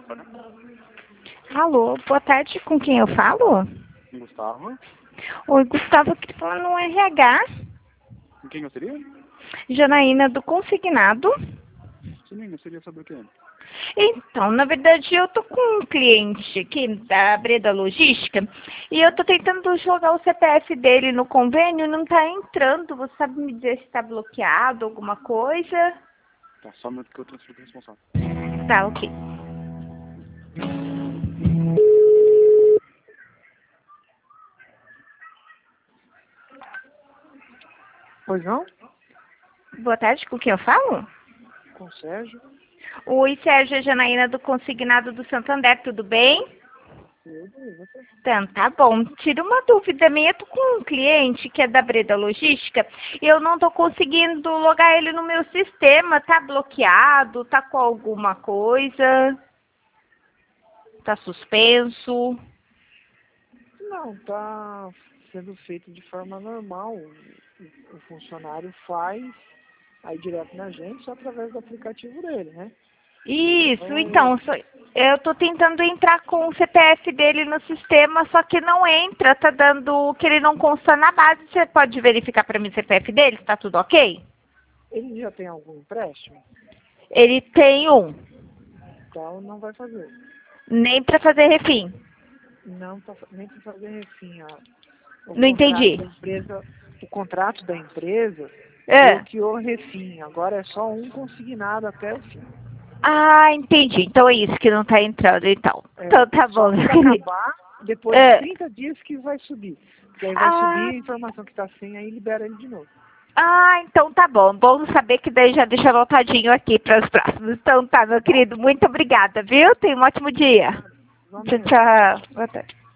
Alô, boa tarde, com quem eu falo? Gustavo? Oi, Gustavo, aqui falando no RH, Com quem eu seria? Janaína do Consignado. Sim, seria sobre o quê? Então, na verdade, eu tô com um cliente aqui da Breda Logística e eu tô tentando jogar o CPF dele no convênio e não tá entrando. Você sabe me dizer se tá bloqueado, alguma coisa? Tá, só um minuto que eu transfiro pro responsável. Tá, ok. Pois não? Boa tarde, com quem eu falo? Com o Sérgio? Oi, Sérgio, é Janaína do Consignado do Santander, tudo bem? Tudo, e você? Então, tá bom. Tira uma dúvida minha. Eu tô com um cliente que é da Breda Logística e eu não tô conseguindo logar ele no meu sistema. Tá bloqueado? Tá com alguma coisa? Tá suspenso? Não, tá sendo feito de forma normal. O funcionário faz aí direto na gente, só através do aplicativo dele, né? Isso, então, eu tô tentando entrar com o CPF dele no sistema, só que não entra, tá dando que ele não consta na base. Você pode verificar para mim o CPF dele, tá tudo ok? Ele já tem algum empréstimo? Ele tem um, Então não vai fazer. nem para fazer refim. Não tá, nem para fazer refim. Não entendi. O contrato da empresa É. bloqueou refim. Agora é só um consignado até o fim. Ah, entendi. Então é isso que não tá entrando, então. Então tá Só bom. quando acabar, depois de 30 dias que vai subir. Porque aí vai subir a informação que está sem, aí libera ele de novo. Ah, então tá bom. Bom saber que daí já deixa anotadinho aqui para os próximos. Então tá, meu querido. Muito obrigada, viu? Tenha um ótimo dia. Tchau, tchau. Boa tarde.